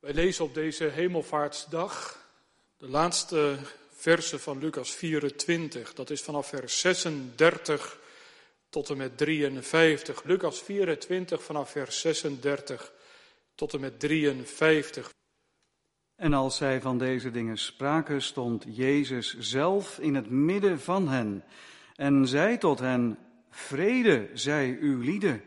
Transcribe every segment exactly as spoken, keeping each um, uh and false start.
Wij lezen op deze hemelvaartsdag de laatste versen van Lucas vierentwintig. Dat is vanaf vers zesendertig tot en met drieënvijftig. Lucas vierentwintig vanaf vers zesendertig tot en met drieënvijftig. En als zij van deze dingen spraken, stond Jezus zelf in het midden van hen en zei tot hen: vrede zij uw lieden.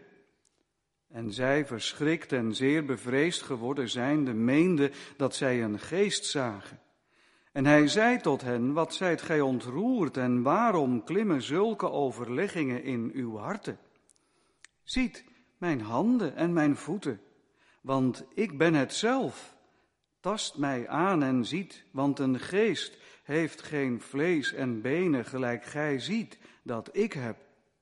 En zij, verschrikt en zeer bevreesd geworden zijnde, meenden dat zij een geest zagen. En hij zei tot hen: wat zijt gij ontroerd en waarom klimmen zulke overleggingen in uw harten? Ziet mijn handen en mijn voeten, want ik ben het zelf. Tast mij aan en ziet, want een geest heeft geen vlees en benen gelijk gij ziet dat ik heb.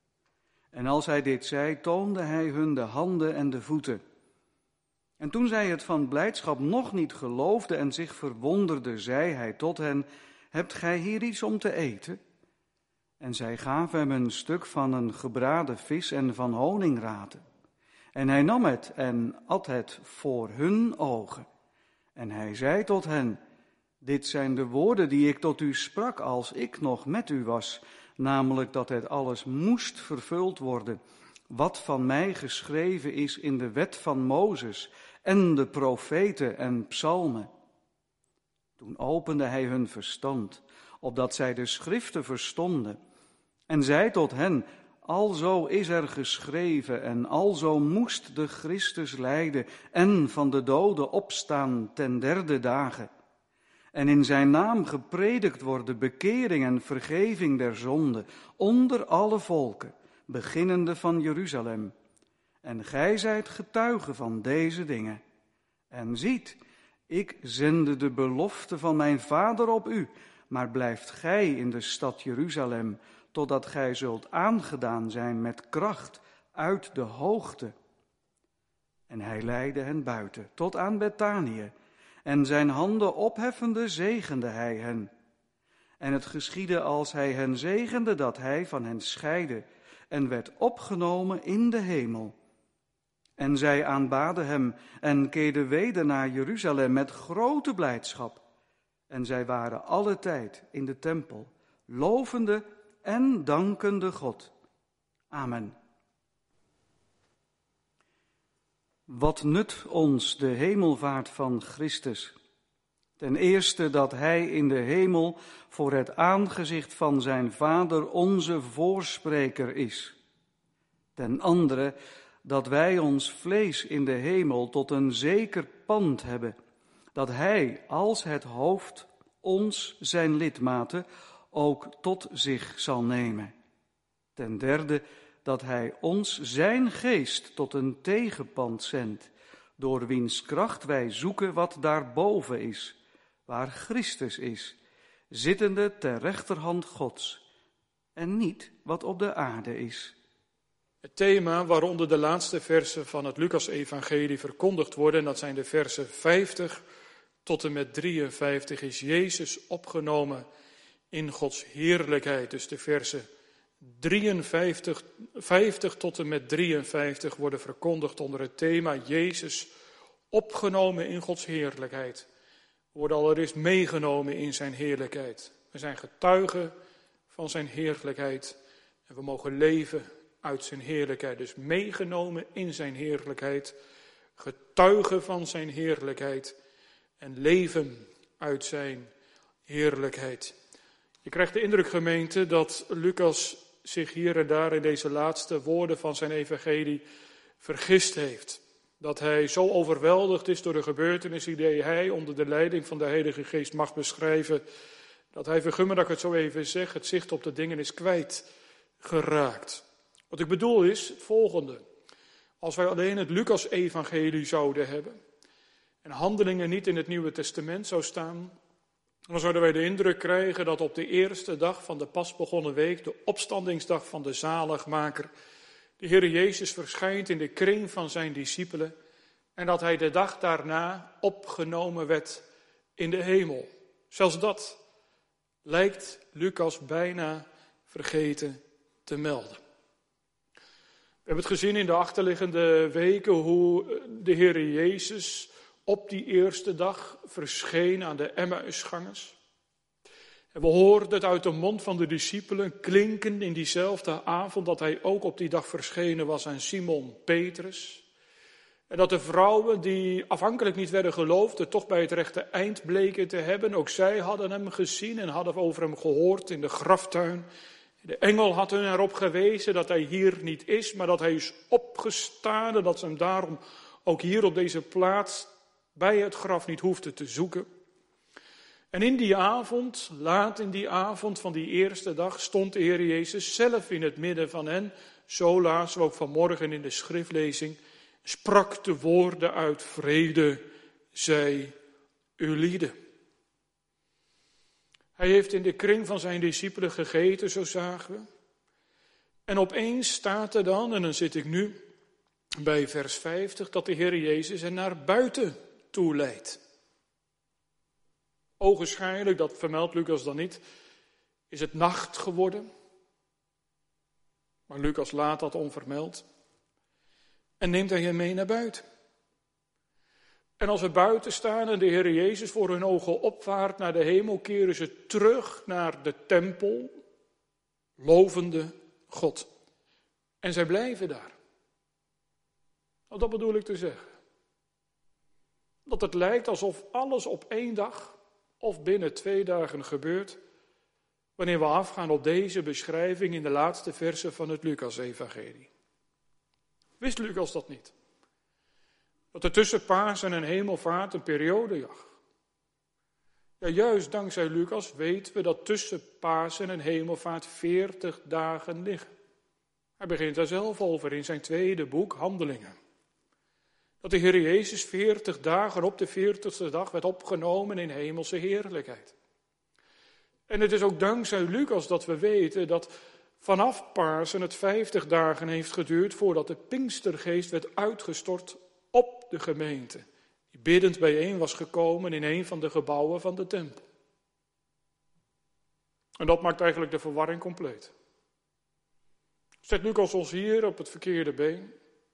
En als hij dit zei, toonde hij hun de handen en de voeten. En toen zij het van blijdschap nog niet geloofden en zich verwonderden, zei hij tot hen: hebt gij hier iets om te eten? En zij gaven hem een stuk van een gebraden vis en van honingraten. En hij nam het en at het voor hun ogen. En hij zei tot hen: dit zijn de woorden die ik tot u sprak als ik nog met u was, namelijk dat het alles moest vervuld worden, wat van mij geschreven is in de wet van Mozes en de profeten en psalmen. Toen opende hij hun verstand, opdat zij de schriften verstonden, en zei tot hen: alzo is er geschreven en alzo moest de Christus lijden en van de doden opstaan ten derde dagen. En in zijn naam gepredikt worden bekering en vergeving der zonde onder alle volken, beginnende van Jeruzalem. En gij zijt getuigen van deze dingen. En ziet, ik zende de belofte van mijn Vader op u, maar blijft gij in de stad Jeruzalem, totdat gij zult aangedaan zijn met kracht uit de hoogte. En hij leidde hen buiten, tot aan Bethanië, en zijn handen opheffende zegende hij hen. En het geschiedde als hij hen zegende, dat hij van hen scheidde en werd opgenomen in de hemel. En zij aanbaden hem en keerden weder naar Jeruzalem met grote blijdschap. En zij waren alle tijd in de tempel, lovende en dankende God. Amen. Wat nut ons de hemelvaart van Christus? Ten eerste dat hij in de hemel voor het aangezicht van zijn Vader onze voorspreker is. Ten andere dat wij ons vlees in de hemel tot een zeker pand hebben, dat hij als het hoofd ons zijn lidmaten ook tot zich zal nemen. Ten derde dat hij ons zijn geest tot een tegenpand zendt, door wiens kracht wij zoeken wat daarboven is, waar Christus is, zittende ter rechterhand Gods, en niet wat op de aarde is. Het thema waaronder de laatste versen van het Lucas-evangelie verkondigd worden, en dat zijn de versen vijftig tot en met drieënvijftig, is Jezus opgenomen in Gods heerlijkheid. Dus de versen drieënvijftig, vijftig tot en met drieënvijftig worden verkondigd onder het thema Jezus opgenomen in Gods heerlijkheid. We worden allereerst meegenomen in zijn heerlijkheid. We zijn getuigen van zijn heerlijkheid en we mogen leven uit zijn heerlijkheid. Dus meegenomen in zijn heerlijkheid, getuigen van zijn heerlijkheid en leven uit zijn heerlijkheid. Je krijgt de indruk, gemeente, dat Lucas zich hier en daar in deze laatste woorden van zijn evangelie vergist heeft. Dat hij zo overweldigd is door de gebeurtenissen die hij onder de leiding van de Heilige Geest mag beschrijven, dat hij, vergun me dat ik het zo even zeg, het zicht op de dingen is kwijtgeraakt. Wat ik bedoel is het volgende. Als wij alleen het Lucas-evangelie zouden hebben en Handelingen niet in het Nieuwe Testament zou staan, dan zouden wij de indruk krijgen dat op de eerste dag van de pas begonnen week, de opstandingsdag van de zaligmaker, de Heer Jezus verschijnt in de kring van zijn discipelen en dat hij de dag daarna opgenomen werd in de hemel. Zelfs dat lijkt Lucas bijna vergeten te melden. We hebben het gezien in de achterliggende weken hoe de Heer Jezus op die eerste dag verscheen aan de Emmausgangers. En we hoorden het uit de mond van de discipelen klinken in diezelfde avond dat hij ook op die dag verschenen was aan Simon Petrus. En dat de vrouwen die afhankelijk niet werden geloofd, het toch bij het rechte eind bleken te hebben, ook zij hadden hem gezien en hadden over hem gehoord in de graftuin. De engel had hun erop gewezen dat hij hier niet is, maar dat hij is opgestaan en dat ze hem daarom ook hier op deze plaats bij het graf niet hoefden te zoeken. En in die avond, laat in die avond van die eerste dag, stond de Heer Jezus zelf in het midden van hen. Zo lazen we ook vanmorgen in de schriftlezing, sprak de woorden uit: vrede zij ulieden. Hij heeft in de kring van zijn discipelen gegeten, zo zagen we. En opeens staat er dan, en dan zit ik nu bij vers vijftig, dat de Heer Jezus hen naar buiten toe leidt. Ogenschijnlijk, dat vermeldt Lucas dan niet, is het nacht geworden. Maar Lucas laat dat onvermeld. En neemt hij hen mee naar buiten. En als we buiten staan en de Heer Jezus voor hun ogen opvaart naar de hemel, keren ze terug naar de tempel, lovende God. En zij blijven daar. Nou, dat bedoel ik te zeggen. Dat het lijkt alsof alles op één dag of binnen twee dagen gebeurt, wanneer we afgaan op deze beschrijving in de laatste versen van het Lucas-evangelie. Wist Lucas dat niet? Dat er tussen Pasen en Hemelvaart een periode lag. Ja, juist dankzij Lucas weten we dat tussen Pasen en Hemelvaart veertig dagen liggen. Hij begint daar zelf over in zijn tweede boek, Handelingen. Dat de Heer Jezus veertig dagen op de veertigste dag werd opgenomen in hemelse heerlijkheid. En het is ook dankzij Lucas dat we weten dat vanaf Pasen het vijftig dagen heeft geduurd voordat de Pinkstergeest werd uitgestort op de gemeente, die biddend bijeen was gekomen in een van de gebouwen van de tempel. En dat maakt eigenlijk de verwarring compleet. Zet Lucas ons hier op het verkeerde been?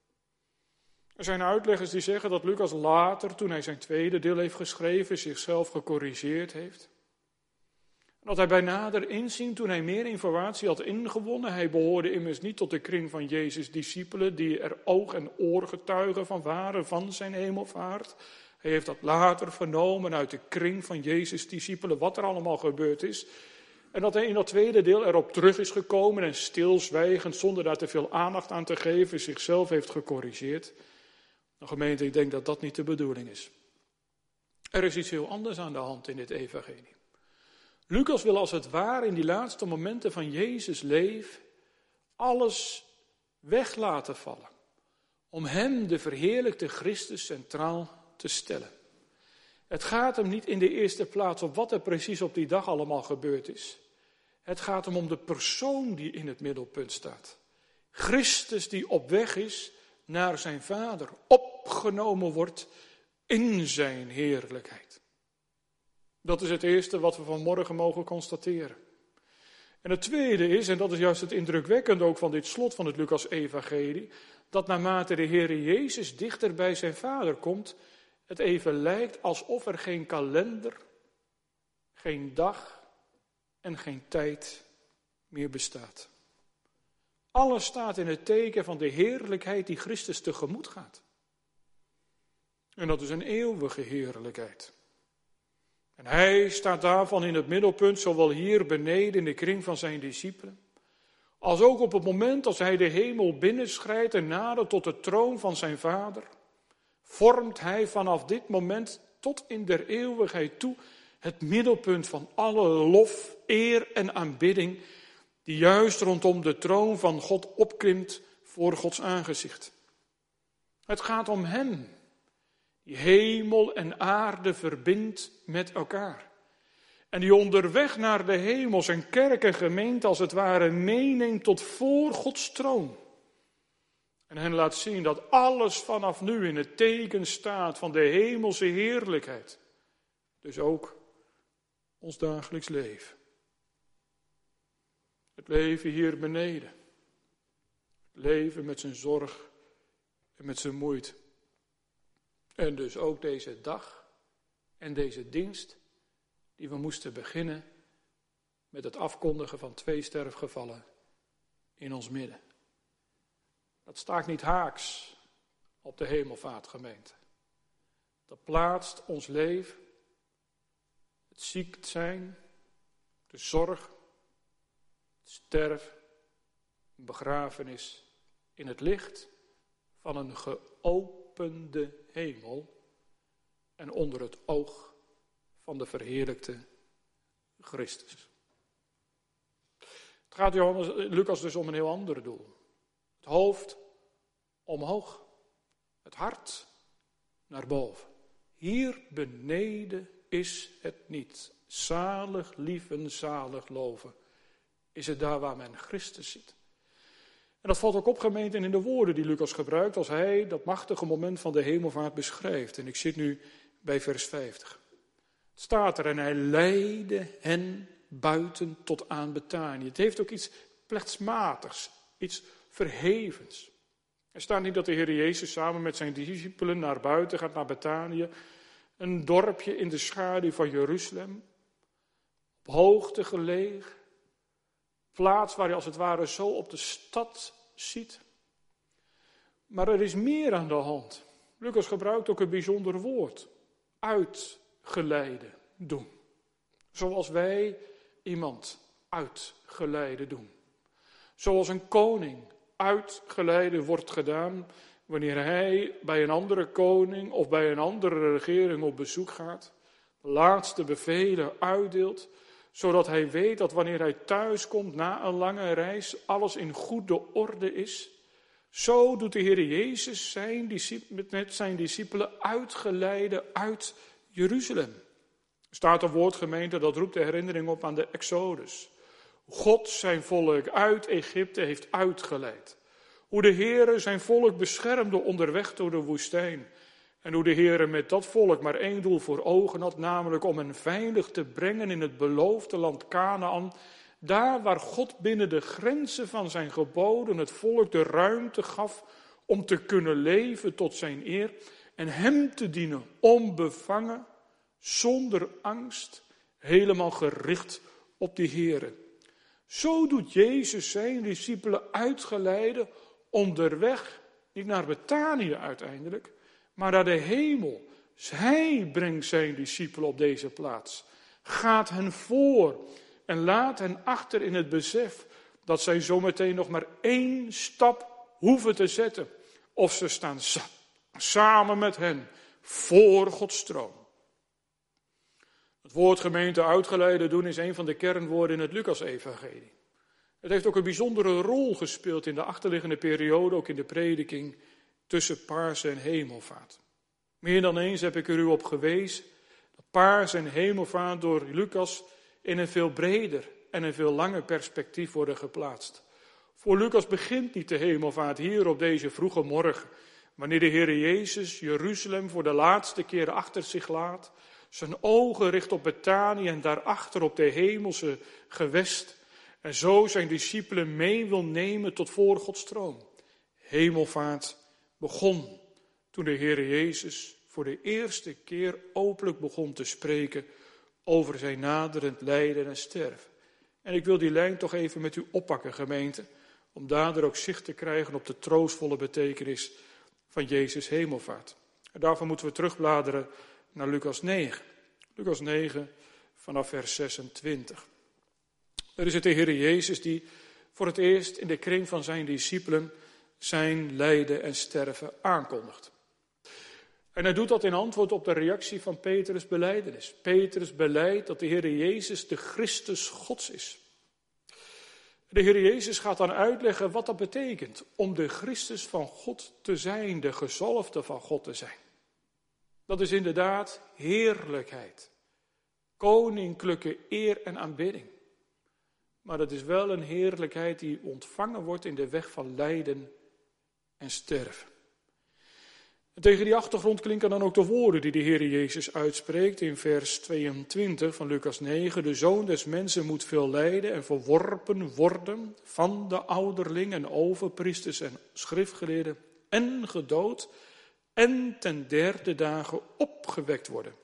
Er zijn uitleggers die zeggen dat Lucas later, toen hij zijn tweede deel heeft geschreven, zichzelf gecorrigeerd heeft. En dat hij bij nader inzien, toen hij meer informatie had ingewonnen, hij behoorde immers niet tot de kring van Jezus' discipelen, die er oog- en oorgetuigen van waren van zijn hemelvaart. Hij heeft dat later vernomen uit de kring van Jezus' discipelen, wat er allemaal gebeurd is. En dat hij in dat tweede deel erop terug is gekomen en stilzwijgend, zonder daar te veel aandacht aan te geven, zichzelf heeft gecorrigeerd. Nou, gemeente, ik denk dat dat niet de bedoeling is. Er is iets heel anders aan de hand in dit evangelie. Lucas wil als het ware in die laatste momenten van Jezus' leven alles weg laten vallen. Om hem, de verheerlijkte Christus, centraal te stellen. Het gaat hem niet in de eerste plaats om wat er precies op die dag allemaal gebeurd is. Het gaat hem om de persoon die in het middelpunt staat. Christus die op weg is naar zijn Vader, opgenomen wordt in zijn heerlijkheid. Dat is het eerste wat we vanmorgen mogen constateren. En het tweede is, en dat is juist het indrukwekkende ook van dit slot van het Lucas-evangelie, dat naarmate de Heer Jezus dichter bij zijn Vader komt, het even lijkt alsof er geen kalender, geen dag en geen tijd meer bestaat. Alles staat in het teken van de heerlijkheid die Christus tegemoet gaat. En dat is een eeuwige heerlijkheid. En hij staat daarvan in het middelpunt, zowel hier beneden in de kring van zijn discipelen, als ook op het moment als hij de hemel binnenschrijdt en nadert tot de troon van zijn Vader, vormt hij vanaf dit moment tot in der eeuwigheid toe het middelpunt van alle lof, eer en aanbidding die juist rondom de troon van God opklimt voor Gods aangezicht. Het gaat om hem, die hemel en aarde verbindt met elkaar. En die onderweg naar de hemel zijn kerk en gemeente als het ware meeneemt tot voor Gods troon. En hen laat zien dat alles vanaf nu in het teken staat van de hemelse heerlijkheid. Dus ook ons dagelijks leven. Het leven hier beneden. Het leven met zijn zorg en met zijn moeite. En dus ook deze dag en deze dienst die we moesten beginnen met het afkondigen van twee sterfgevallen in ons midden. Dat staat niet haaks op de hemelvaartgemeente. Dat plaatst ons leven, het ziek zijn, de zorg, het sterf, een begrafenis in het licht van een geopende hemel en onder het oog van de verheerlijkte Christus. Het gaat Johannes, Lucas dus om een heel ander doel. Het hoofd omhoog, het hart naar boven. Hier beneden is het niet. Zalig lieven, zalig loven. Is het daar waar men Christus ziet. En dat valt ook op, gemeente, in de woorden die Lucas gebruikt als hij dat machtige moment van de hemelvaart beschrijft. En ik zit nu bij vers vijftig. Het staat er, en hij leidde hen buiten tot aan Betanië. Het heeft ook iets plechtsmatigs, iets verhevens. Er staat niet dat de Heer Jezus samen met zijn discipelen naar buiten gaat, naar Betanië. Een dorpje in de schaduw van Jeruzalem. Op hoogte gelegen. Plaats waar je als het ware zo op de stad ziet. Maar er is meer aan de hand. Lucas gebruikt ook een bijzonder woord. Uitgeleide doen. Zoals wij iemand uitgeleide doen. Zoals een koning uitgeleide wordt gedaan wanneer hij bij een andere koning of bij een andere regering op bezoek gaat. De laatste bevelen uitdeelt, zodat hij weet dat wanneer hij thuis komt na een lange reis alles in goede orde is. Zo doet de Heer Jezus zijn, met zijn discipelen uitgeleide uit Jeruzalem. Er staat een woordgemeente dat roept de herinnering op aan de Exodus. God zijn volk uit Egypte heeft uitgeleid. Hoe de Heere zijn volk beschermde onderweg door de woestijn. En hoe de Heere met dat volk maar één doel voor ogen had, namelijk om hen veilig te brengen in het beloofde land Kanaan. Daar waar God binnen de grenzen van zijn geboden het volk de ruimte gaf om te kunnen leven tot zijn eer. En hem te dienen onbevangen, zonder angst, helemaal gericht op de Heere. Zo doet Jezus zijn discipelen uitgeleide onderweg, niet naar Betanië uiteindelijk, maar naar de hemel. Hij brengt zijn discipelen op deze plaats, gaat hen voor en laat hen achter in het besef dat zij zometeen nog maar één stap hoeven te zetten. Of ze staan sa- samen met hen voor Gods troon. Het woord gemeente uitgeleide doen is een van de kernwoorden in het Lucas-evangelie. Het heeft ook een bijzondere rol gespeeld in de achterliggende periode, ook in de prediking tussen Pasen en Hemelvaart. Meer dan eens heb ik er u op gewezen dat Pasen en Hemelvaart door Lucas in een veel breder en een veel langer perspectief worden geplaatst. Voor Lucas begint niet de Hemelvaart hier op deze vroege morgen, wanneer de Heer Jezus Jeruzalem voor de laatste keer achter zich laat, zijn ogen richt op Betanië en daarachter op de hemelse gewest, en zo zijn discipelen mee wil nemen tot voor Gods troon. Hemelvaart begon toen de Heer Jezus voor de eerste keer openlijk begon te spreken over zijn naderend lijden en sterven. En ik wil die lijn toch even met u oppakken, gemeente, om daardoor ook zicht te krijgen op de troostvolle betekenis van Jezus' hemelvaart. En daarvoor moeten we terugbladeren naar Lucas negen. Lucas negen vanaf vers zesentwintig. Er is het de Heer Jezus die voor het eerst in de kring van zijn discipelen zijn lijden en sterven aankondigt. En hij doet dat in antwoord op de reactie van Petrus' belijdenis. Petrus belijdt dat de Heer Jezus de Christus Gods is. De Heer Jezus gaat dan uitleggen wat dat betekent om de Christus van God te zijn, de gezalfde van God te zijn. Dat is inderdaad heerlijkheid, koninklijke eer en aanbidding. Maar dat is wel een heerlijkheid die ontvangen wordt in de weg van lijden en sterven. En tegen die achtergrond klinken dan ook de woorden die de Heer Jezus uitspreekt in vers tweeëntwintig van Lucas negen. De Zoon des Mensen moet veel lijden en verworpen worden van de ouderling en overpriesters en schriftgeleerden en gedood en ten derde dagen opgewekt worden.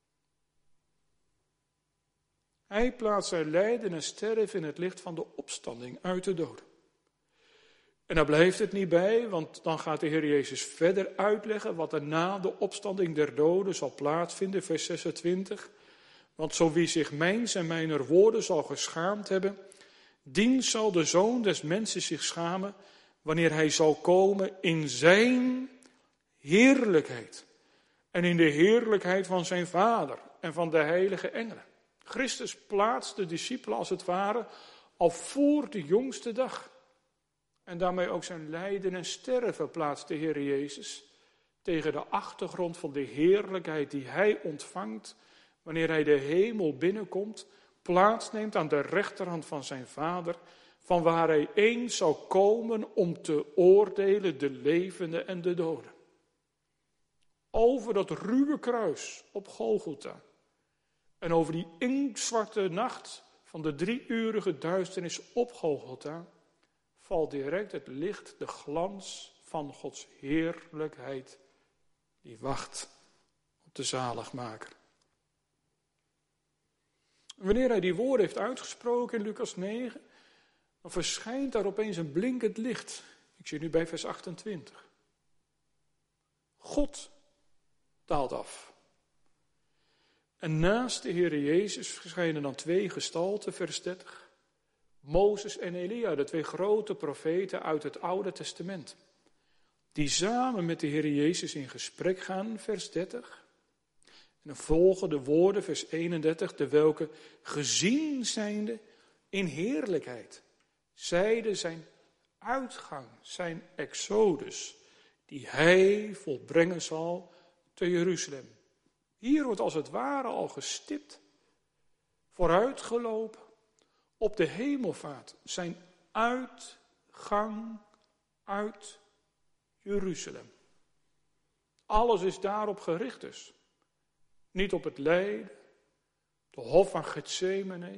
Hij plaatst zijn lijden en sterven in het licht van de opstanding uit de doden. En daar blijft het niet bij, want dan gaat de Heer Jezus verder uitleggen wat er na de opstanding der doden zal plaatsvinden, vers zesentwintig. Want zo wie zich mijns en mijner woorden zal geschaamd hebben, dien zal de Zoon des Mensen zich schamen, wanneer hij zal komen in zijn heerlijkheid. En in de heerlijkheid van zijn Vader en van de heilige engelen. Christus plaatst de discipelen als het ware al voor de jongste dag. En daarmee ook zijn lijden en sterven plaatst de Heer Jezus tegen de achtergrond van de heerlijkheid die hij ontvangt wanneer hij de hemel binnenkomt, plaatsneemt aan de rechterhand van zijn Vader, van waar hij eens zal komen om te oordelen de levenden en de doden. Over dat ruwe kruis op Golgotha en over die inktzwarte nacht van de drieurige duisternis op Golgotha valt direct het licht, de glans van Gods heerlijkheid die wacht op de zaligmaker. Wanneer hij die woorden heeft uitgesproken in Lucas negen, dan verschijnt daar opeens een blinkend licht. Ik zie nu bij vers achtentwintig. God daalt af. En naast de Heere Jezus verschijnen dan twee gestalten, vers dertig. Mozes en Elia, de twee grote profeten uit het Oude Testament. Die samen met de Heere Jezus in gesprek gaan, vers dertig. En dan volgen de woorden, vers eenendertig, de welke gezien zijnde in heerlijkheid, zeiden zijn uitgang, zijn exodus, die hij volbrengen zal te Jeruzalem. Hier wordt als het ware al gestipt, vooruitgelopen op de hemelvaart, zijn uitgang uit Jeruzalem. Alles is daarop gericht dus. Niet op het lijden, de hof van Getsemane,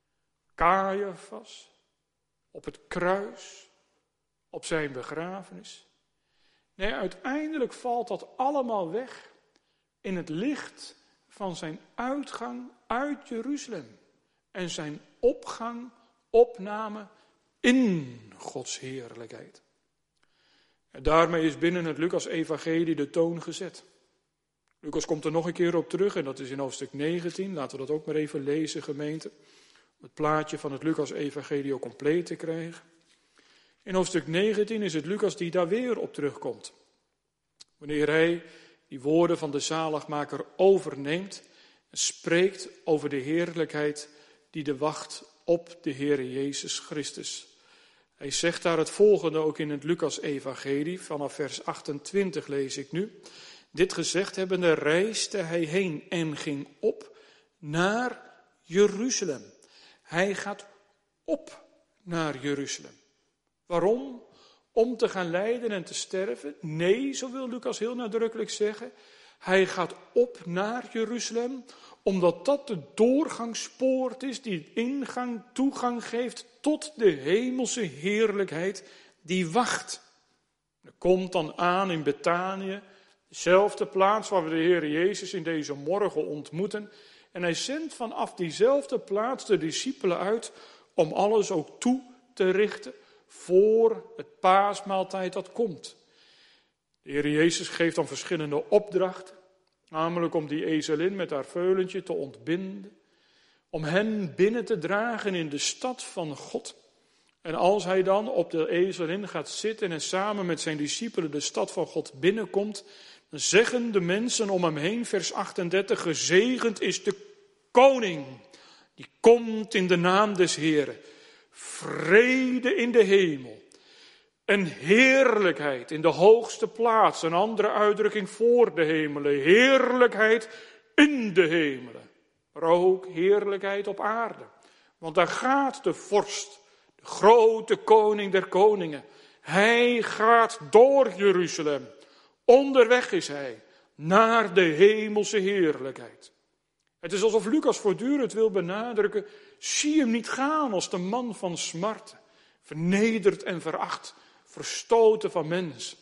Caiaphas, op het kruis, op zijn begrafenis. Nee, uiteindelijk valt dat allemaal weg in het licht van zijn uitgang uit Jeruzalem en zijn opgang, opname in Gods heerlijkheid. En daarmee is binnen het Lucas-evangelie de toon gezet. Lucas komt er nog een keer op terug en dat is in hoofdstuk negentien. Laten we dat ook maar even lezen, gemeente. Om het plaatje van het Lucas-evangelie ook compleet te krijgen. In hoofdstuk negentien is het Lucas die daar weer op terugkomt. Wanneer hij die woorden van de zaligmaker overneemt en spreekt over de heerlijkheid die de wacht op de Heere Jezus Christus. Hij zegt daar het volgende ook in het Lucas-evangelie, vanaf vers achtentwintig lees ik nu. Dit gezegd hebbende reisde hij heen en ging op naar Jeruzalem. Hij gaat op naar Jeruzalem. Waarom? Om te gaan lijden en te sterven? Nee, zo wil Lucas heel nadrukkelijk zeggen. Hij gaat op naar Jeruzalem, omdat dat de doorgangspoort is die ingang, toegang geeft tot de hemelse heerlijkheid die wacht. Er komt dan aan in Betanië, dezelfde plaats waar we de Heer Jezus in deze morgen ontmoeten. En hij zendt vanaf diezelfde plaats de discipelen uit om alles ook toe te richten voor het paasmaaltijd dat komt. De Heer Jezus geeft dan verschillende opdrachten. Namelijk om die ezelin met haar veulentje te ontbinden. Om hen binnen te dragen in de stad van God. En als hij dan op de ezelin gaat zitten en samen met zijn discipelen de stad van God binnenkomt, dan zeggen de mensen om hem heen, vers achtendertig, gezegend is de koning. Die komt in de naam des Heren. Vrede in de hemel. En heerlijkheid in de hoogste plaats. Een andere uitdrukking voor de hemelen. Heerlijkheid in de hemelen. Maar ook heerlijkheid op aarde. Want daar gaat de vorst, de grote koning der koningen. Hij gaat door Jeruzalem. Onderweg is hij naar de hemelse heerlijkheid. Het is alsof Lucas voortdurend wil benadrukken, zie hem niet gaan als de man van smart, vernederd en veracht, verstoten van mensen.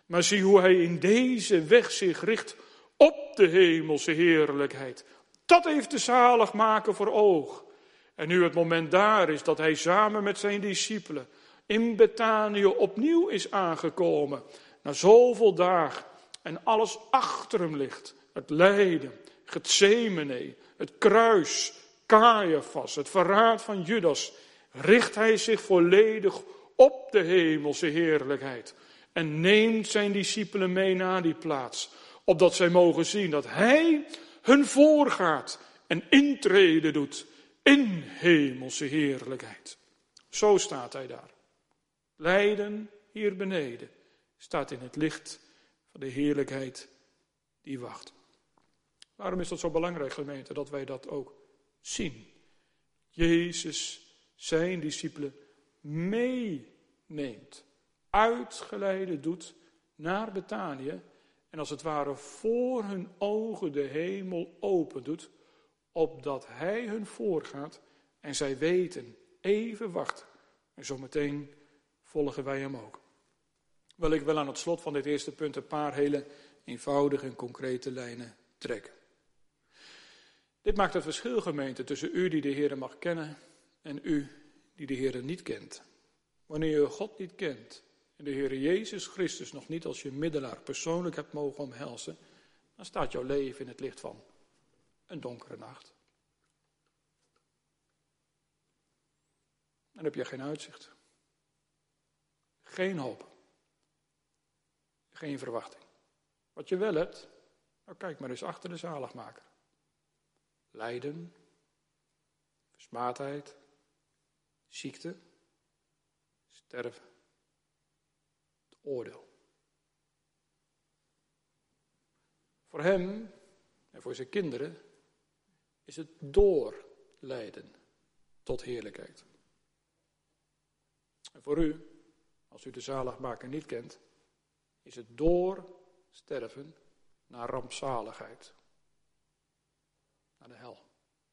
Maar zie hoe hij in deze weg zich richt op de hemelse heerlijkheid. Dat heeft de zaligmaker voor oog. En nu het moment daar is dat hij samen met zijn discipelen in Betanië opnieuw is aangekomen. Na zoveel dagen en alles achter hem ligt. Het lijden, Getsemane, het kruis, Caiaphas, het verraad van Judas. Richt hij zich volledig op de hemelse heerlijkheid. En neemt zijn discipelen mee naar die plaats. Opdat zij mogen zien dat hij hun voorgaat en intrede doet in hemelse heerlijkheid. Zo staat hij daar. Lijden hier beneden staat in het licht van de heerlijkheid die wacht. Waarom is dat zo belangrijk, gemeente, dat wij dat ook zien? Jezus zijn discipelen meeneemt, uitgeleide doet naar Betanië en als het ware voor hun ogen de hemel open doet, opdat hij hun voorgaat en zij weten, even wachten. En zometeen volgen wij hem ook. Wel, ik wil aan het slot van dit eerste punt een paar hele eenvoudige en concrete lijnen trekken. Dit maakt het verschil, gemeente, tussen u die de Heer mag kennen en u die de Heer niet kent. Wanneer je God niet kent en de Heer Jezus Christus nog niet als je middelaar persoonlijk hebt mogen omhelzen, dan staat jouw leven in het licht van een donkere nacht. Dan heb je geen uitzicht. Geen hoop. Geen verwachting. Wat je wel hebt, nou kijk maar eens achter de zaligmaker. Lijden, versmaadheid, ziekte, sterven, het oordeel. Voor hem en voor zijn kinderen is het doorlijden tot heerlijkheid. En voor u, als u de zaligmaker niet kent, is het doorsterven naar rampzaligheid. Naar de hel.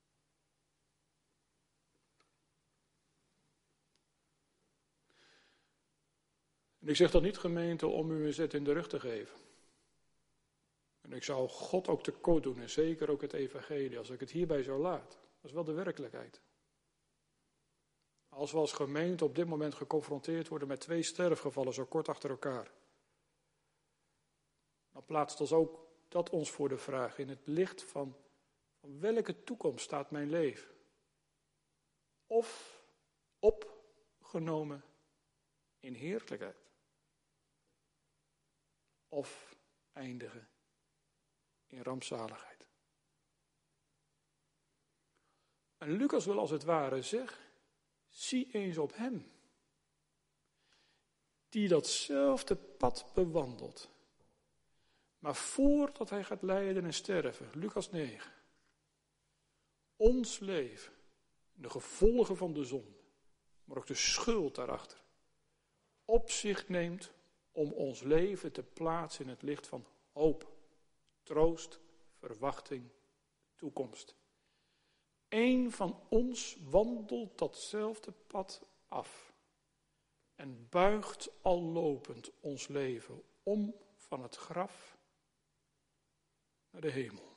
En ik zeg dat niet, gemeente, om u een zet in de rug te geven. En ik zou God ook tekort doen, en zeker ook het evangelie, als ik het hierbij zou laten. Dat is wel de werkelijkheid. Als we als gemeente op dit moment geconfronteerd worden met twee sterfgevallen zo kort achter elkaar, dan plaatst ons ook dat ons voor de vraag in het licht van, van welke toekomst staat mijn leven? Of opgenomen in heerlijkheid. Of eindigen in rampzaligheid. En Lucas wil als het ware zeggen, zie eens op hem, die datzelfde pad bewandelt. Maar voordat hij gaat lijden en sterven, Lucas negen, ons leven, de gevolgen van de zonde, maar ook de schuld daarachter, op zich neemt om ons leven te plaatsen in het licht van hoop, troost, verwachting, toekomst. Eén van ons wandelt datzelfde pad af en buigt al lopend ons leven om van het graf naar de hemel.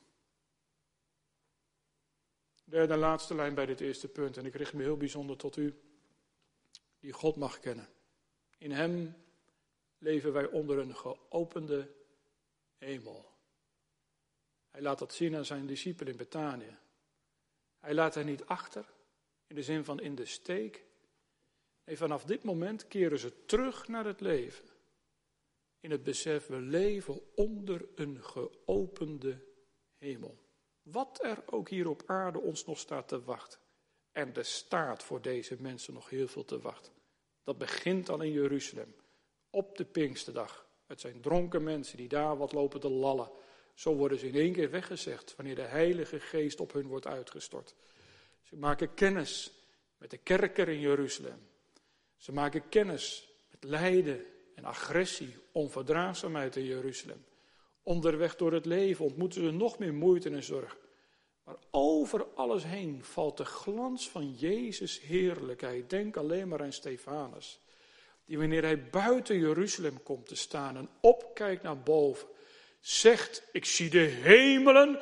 Derde en laatste lijn bij dit eerste punt, en ik richt me heel bijzonder tot u, die God mag kennen. In hem leven wij onder een geopende hemel. Hij laat dat zien aan zijn discipelen in Betanië. Hij laat hen niet achter, in de zin van in de steek. En vanaf dit moment keren ze terug naar het leven. In het besef, we leven onder een geopende hemel. Wat er ook hier op aarde ons nog staat te wachten. En er staat voor deze mensen nog heel veel te wachten. Dat begint al in Jeruzalem. Op de Pinksterdag. Het zijn dronken mensen die daar wat lopen te lallen. Zo worden ze in één keer weggezegd wanneer de Heilige Geest op hun wordt uitgestort. Ze maken kennis met de kerker in Jeruzalem. Ze maken kennis met lijden en agressie, onverdraagzaamheid in Jeruzalem. Onderweg door het leven ontmoeten ze nog meer moeite en zorg. Maar over alles heen valt de glans van Jezus' heerlijkheid. Denk alleen maar aan Stefanus. die wanneer hij buiten Jeruzalem komt te staan en opkijkt naar boven, zegt, ik zie de hemelen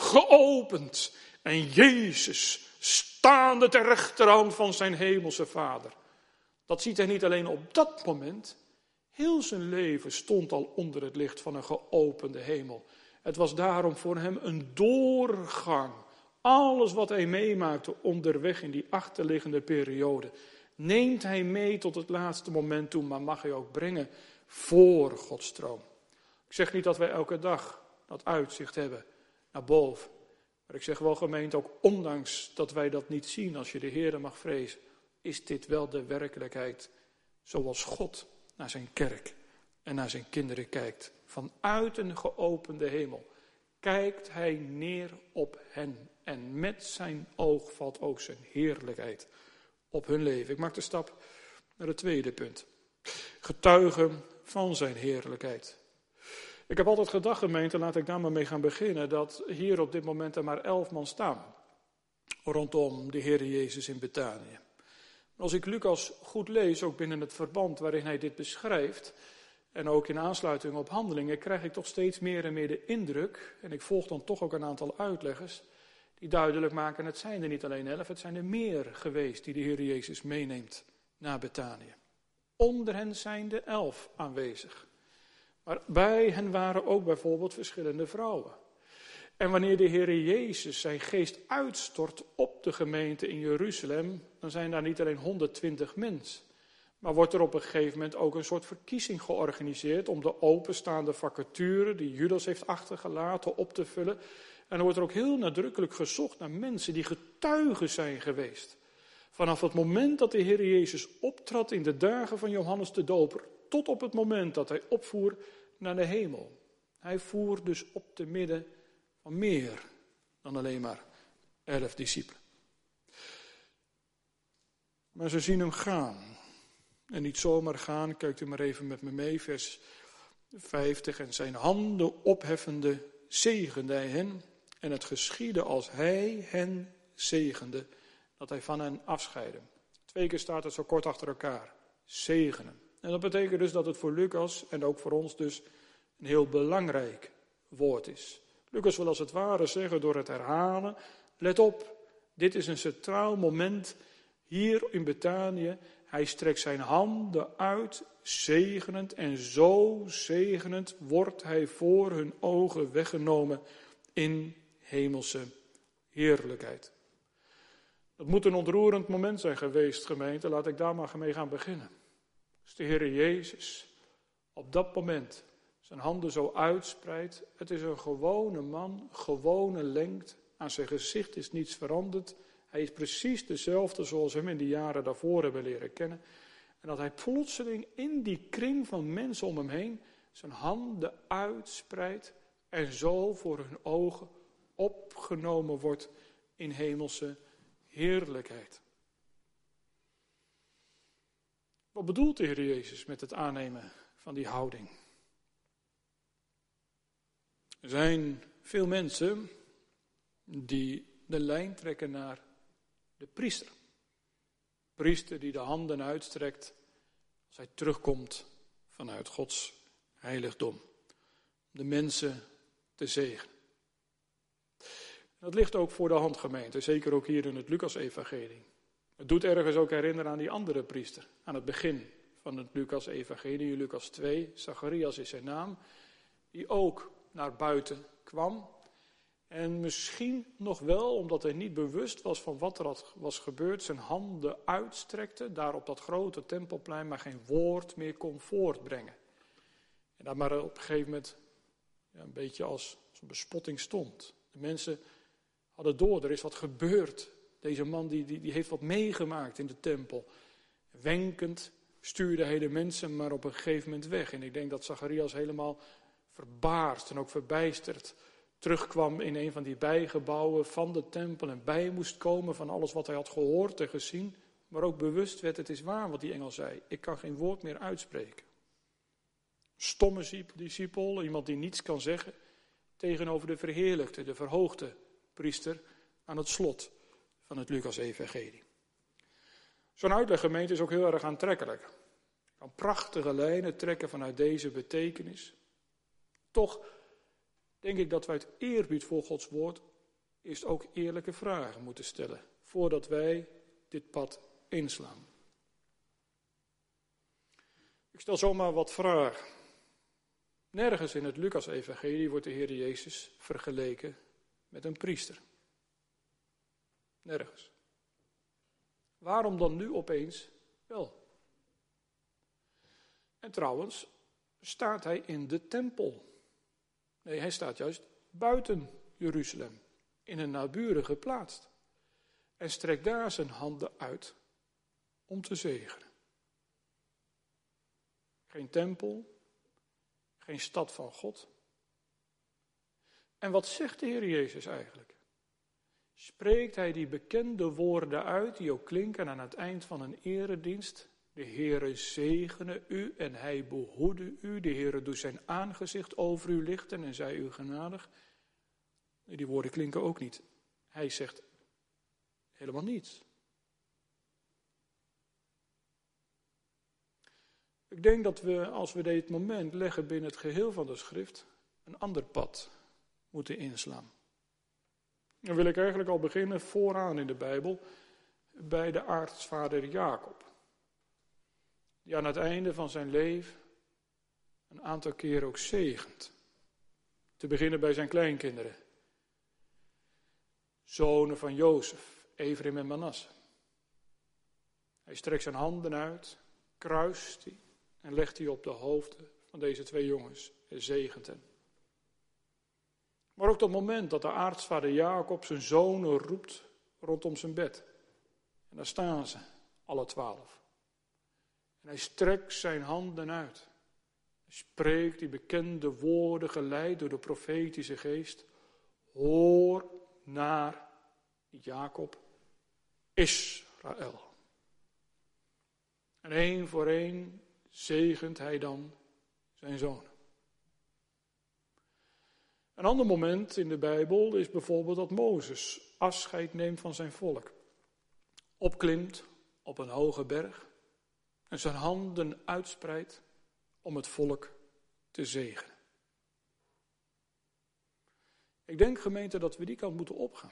geopend en Jezus staande ter rechterhand van zijn hemelse Vader. Dat ziet hij niet alleen op dat moment. Heel zijn leven stond al onder het licht van een geopende hemel. Het was daarom voor hem een doorgang. Alles wat hij meemaakte onderweg in die achterliggende periode, neemt hij mee tot het laatste moment toe, maar mag hij ook brengen voor Gods troon. Ik zeg niet dat wij elke dag dat uitzicht hebben naar boven. Maar ik zeg wel, gemeente, ook ondanks dat wij dat niet zien, als je de Heere mag vrezen, is dit wel de werkelijkheid zoals God naar zijn kerk en naar zijn kinderen kijkt. Vanuit een geopende hemel kijkt hij neer op hen. En met zijn oog valt ook zijn heerlijkheid op hun leven. Ik maak de stap naar het tweede punt. Getuigen van zijn heerlijkheid. Ik heb altijd gedacht, gemeente, laat ik daar maar mee gaan beginnen, dat hier op dit moment er maar elf man staan rondom de Heer Jezus in Betanië. Als ik Lucas goed lees, ook binnen het verband waarin hij dit beschrijft, en ook in aansluiting op Handelingen, krijg ik toch steeds meer en meer de indruk, en ik volg dan toch ook een aantal uitleggers, die duidelijk maken, het zijn er niet alleen elf, het zijn er meer geweest die de Heer Jezus meeneemt naar Betanië. Onder hen zijn de elf aanwezig. Maar bij hen waren ook bijvoorbeeld verschillende vrouwen. En wanneer de Heer Jezus zijn geest uitstort op de gemeente in Jeruzalem, dan zijn daar niet alleen honderdtwintig mensen. Maar wordt er op een gegeven moment ook een soort verkiezing georganiseerd om de openstaande vacature die Judas heeft achtergelaten op te vullen. En er wordt er ook heel nadrukkelijk gezocht naar mensen die getuigen zijn geweest. Vanaf het moment dat de Heer Jezus optrad in de dagen van Johannes de Doper, tot op het moment dat hij opvoer naar de hemel. Hij voer dus op te midden van meer dan alleen maar elf discipelen. Maar ze zien hem gaan. En niet zomaar gaan, kijkt u maar even met me mee, vers vijftig. En zijn handen opheffende zegende hij hen. En het geschiedde als hij hen zegende, dat hij van hen afscheidde. Twee keer staat het zo kort achter elkaar. Zegenen. En dat betekent dus dat het voor Lucas en ook voor ons dus een heel belangrijk woord is. Lucas wil als het ware zeggen door het herhalen, let op, dit is een centraal moment hier in Betanië. Hij strekt zijn handen uit, zegenend, en zo zegenend wordt hij voor hun ogen weggenomen in hemelse heerlijkheid. Dat moet een ontroerend moment zijn geweest, gemeente, laat ik daar maar mee gaan beginnen. Als de Heer Jezus op dat moment zijn handen zo uitspreidt, het is een gewone man, gewone lengte, aan zijn gezicht is niets veranderd. Hij is precies dezelfde zoals we hem in de jaren daarvoor hebben leren kennen. En dat hij plotseling in die kring van mensen om hem heen zijn handen uitspreidt en zo voor hun ogen opgenomen wordt in hemelse heerlijkheid. Wat bedoelt de Heer Jezus met het aannemen van die houding? Er zijn veel mensen die de lijn trekken naar de priester. Priester die de handen uitstrekt als hij terugkomt vanuit Gods heiligdom. Om de mensen te zegenen. Dat ligt ook voor de hand, gemeente, zeker ook hier in het Lucas-evangelie. Het doet ergens ook herinneren aan die andere priester. Aan het begin van het Lucas-evangelie, Lucas twee, Zacharias is zijn naam. Die ook naar buiten kwam. En misschien nog wel, omdat hij niet bewust was van wat er was gebeurd, zijn handen uitstrekte, daar op dat grote tempelplein, maar geen woord meer kon voortbrengen. En daar maar op een gegeven moment ja, een beetje als, als een bespotting stond. De mensen hadden door, er is wat gebeurd. Deze man die, die, die heeft wat meegemaakt in de tempel. Wenkend stuurde hij de mensen maar op een gegeven moment weg. En ik denk dat Zacharias helemaal verbaasd en ook verbijsterd terugkwam in een van die bijgebouwen van de tempel en bij moest komen van alles wat hij had gehoord en gezien. Maar ook bewust werd, het is waar wat die engel zei. Ik kan geen woord meer uitspreken. Stomme discipel, iemand die niets kan zeggen, tegenover de verheerlijkte, de verhoogde priester aan het slot van het Lucas-evangelie. Zo'n uitleggemeente is ook heel erg aantrekkelijk. Ik kan prachtige lijnen trekken vanuit deze betekenis. Toch denk ik dat wij uit eerbied voor Gods woord eerst ook eerlijke vragen moeten stellen, voordat wij dit pad inslaan. Ik stel zomaar wat vragen. Nergens in het Lucas-evangelie wordt de Heer Jezus vergeleken met een priester. Nergens. Waarom dan nu opeens wel? En trouwens, staat hij in de tempel? Nee, hij staat juist buiten Jeruzalem, in een naburige plaats. En strekt daar zijn handen uit om te zegenen. Geen tempel, geen stad van God. En wat zegt de Heer Jezus eigenlijk? Spreekt hij die bekende woorden uit, die ook klinken aan het eind van een eredienst? De Heere zegene u en hij behoede u. De Heere doet zijn aangezicht over u lichten en zij u genadig. Nee, die woorden klinken ook niet. Hij zegt helemaal niets. Ik denk dat we, als we dit moment leggen binnen het geheel van de schrift, een ander pad moeten inslaan. Dan wil ik eigenlijk al beginnen vooraan in de Bijbel, bij de aartsvader Jacob. Die aan het einde van zijn leven een aantal keren ook zegent. Te beginnen bij zijn kleinkinderen. Zonen van Jozef, Efraim en Manasse. Hij strekt zijn handen uit, kruist die en legt die op de hoofden van deze twee jongens en zegent hen. Maar ook dat moment dat de aartsvader Jacob zijn zonen roept rondom zijn bed. En daar staan ze, alle twaalf. En hij strekt zijn handen uit. Hij spreekt die bekende woorden geleid door de profetische geest. Hoor naar Jacob, Israël. En één voor één zegent hij dan zijn zonen. Een ander moment in de Bijbel is bijvoorbeeld dat Mozes afscheid neemt van zijn volk. Opklimt op een hoge berg en zijn handen uitspreidt om het volk te zegenen. Ik denk, gemeente, dat we die kant moeten opgaan.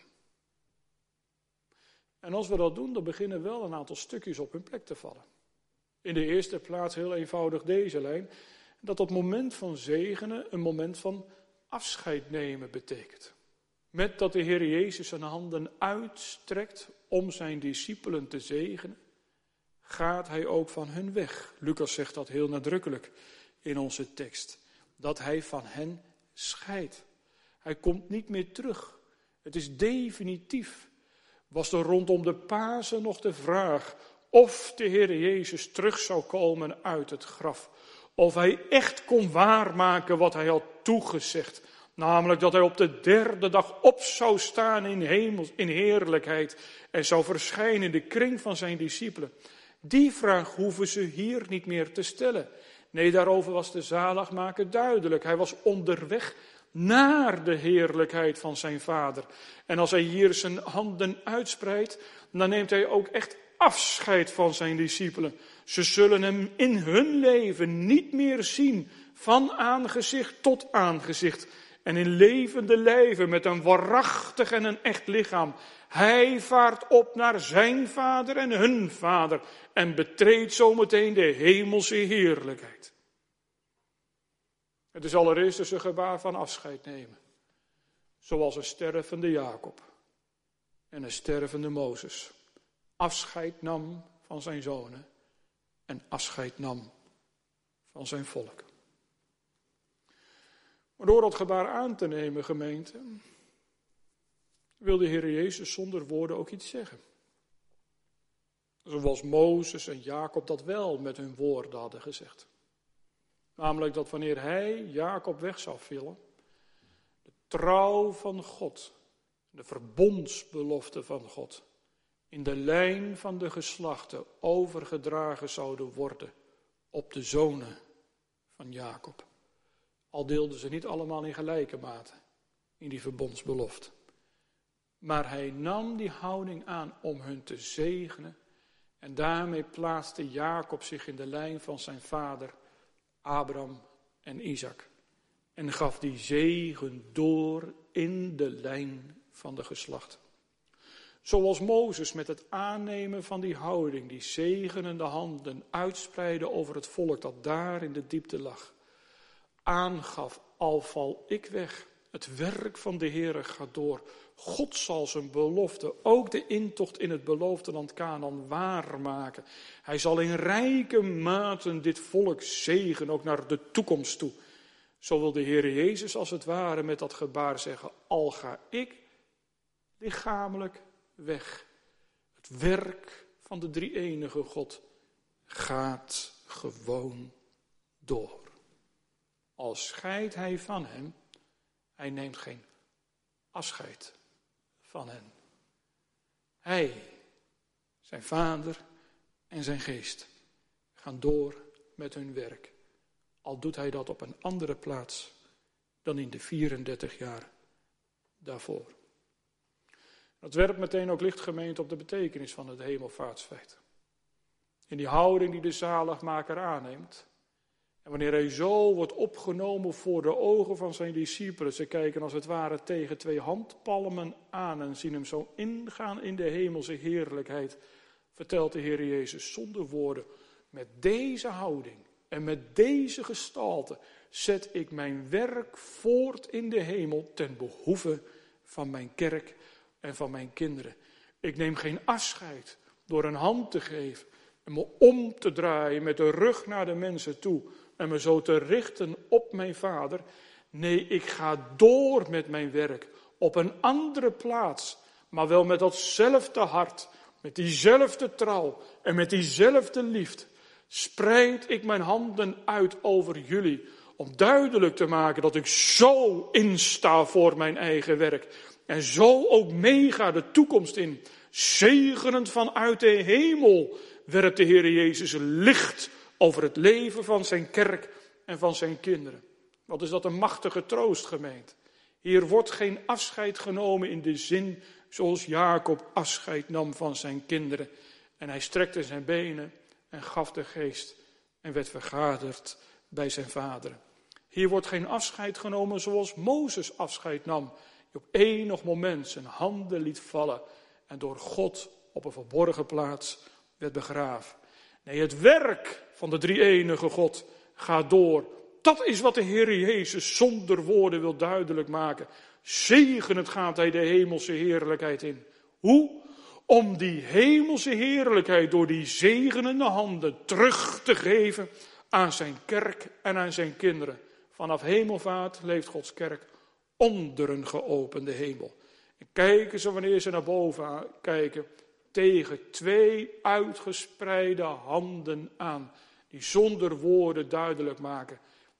En als we dat doen, dan beginnen wel een aantal stukjes op hun plek te vallen. In de eerste plaats heel eenvoudig deze lijn, dat dat moment van zegenen een moment van afscheid nemen betekent. Met dat de Heer Jezus zijn handen uitstrekt om zijn discipelen te zegenen, gaat hij ook van hun weg. Lucas zegt dat heel nadrukkelijk in onze tekst. Dat hij van hen scheidt. Hij komt niet meer terug. Het is definitief. Was er rondom de Pasen nog de vraag of de Heer Jezus terug zou komen uit het graf. Of hij echt kon waarmaken wat hij had toegezegd. Namelijk dat hij op de derde dag op zou staan in hemel, in heerlijkheid. En zou verschijnen in de kring van zijn discipelen. Die vraag hoeven ze hier niet meer te stellen. Nee, daarover was de zaligmaker duidelijk. Hij was onderweg naar de heerlijkheid van zijn vader. En als hij hier zijn handen uitspreidt, dan neemt hij ook echt afscheid van zijn discipelen. Ze zullen hem in hun leven niet meer zien, van aangezicht tot aangezicht. En in levende lijven met een waarachtig en een echt lichaam. Hij vaart op naar zijn vader en hun vader en betreedt zometeen de hemelse heerlijkheid. Het is allereerst dus een gebaar van afscheid nemen. Zoals een stervende Jacob en een stervende Mozes afscheid nam van zijn zonen en afscheid nam van zijn volk. Maar door dat gebaar aan te nemen, gemeente, wil de Heer Jezus zonder woorden ook iets zeggen. Zoals Mozes en Jacob dat wel met hun woorden hadden gezegd. Namelijk dat wanneer hij Jacob weg zou villen, de trouw van God, de verbondsbelofte van God, in de lijn van de geslachten overgedragen zouden worden op de zonen van Jacob. Al deelden ze niet allemaal in gelijke mate in die verbondsbelofte. Maar hij nam die houding aan om hun te zegenen En daarmee plaatste Jacob zich in de lijn van zijn vader Abraham en Isaac. En gaf die zegen door in de lijn van de geslachten. Zoals Mozes met het aannemen van die houding, die zegenende handen uitspreidde over het volk dat daar in de diepte lag. Aangaf, al val ik weg, het werk van de Heere gaat door. God zal zijn belofte, ook de intocht in het beloofde land Kanaan, waarmaken. Hij zal in rijke maten dit volk zegenen, ook naar de toekomst toe. Zo wil de Heere Jezus als het ware met dat gebaar zeggen, al ga ik lichamelijk weg. Het werk van de drie-enige God gaat gewoon door. Al scheidt hij van hem, hij neemt geen afscheid van hen. Hij, zijn vader en zijn geest gaan door met hun werk. Al doet hij dat op een andere plaats dan in de vierendertig jaar daarvoor. Dat werpt meteen ook licht, gemeente, op de betekenis van het hemelvaartsfeit. In die houding die de zaligmaker aanneemt. En wanneer hij zo wordt opgenomen voor de ogen van zijn discipelen. Ze kijken als het ware tegen twee handpalmen aan en zien hem zo ingaan in de hemelse heerlijkheid. Vertelt de Heer Jezus zonder woorden. Met deze houding en met deze gestalte zet ik mijn werk voort in de hemel ten behoeve van mijn kerk en van mijn kinderen. Ik neem geen afscheid door een hand te geven en me om te draaien met de rug naar de mensen toe en me zo te richten op mijn vader. Nee, ik ga door met mijn werk op een andere plaats, maar wel met datzelfde hart, met diezelfde trouw en met diezelfde liefde. Spreid ik mijn handen uit over jullie om duidelijk te maken dat ik zo insta voor mijn eigen werk. En zo ook meega de toekomst in. Zegenend vanuit de hemel werpt de Heer Jezus licht over het leven van zijn kerk en van zijn kinderen. Wat is dat een machtige troost, gemeente. Hier wordt geen afscheid genomen in de zin zoals Jacob afscheid nam van zijn kinderen. En hij strekte zijn benen en gaf de geest en werd vergaderd bij zijn vader. Hier wordt geen afscheid genomen zoals Mozes afscheid nam. Die op enig moment zijn handen liet vallen en door God op een verborgen plaats werd begraven. Nee, het werk van de drie-enige God gaat door. Dat is wat de Heer Jezus zonder woorden wil duidelijk maken. Zegenend gaat hij de hemelse heerlijkheid in. Hoe? Om die hemelse heerlijkheid door die zegenende handen terug te geven aan zijn kerk en aan zijn kinderen. Vanaf hemelvaart leeft Gods kerk onder een geopende hemel. En kijken ze wanneer ze naar boven kijken tegen twee uitgespreide handen aan. Die zonder woorden duidelijk maken.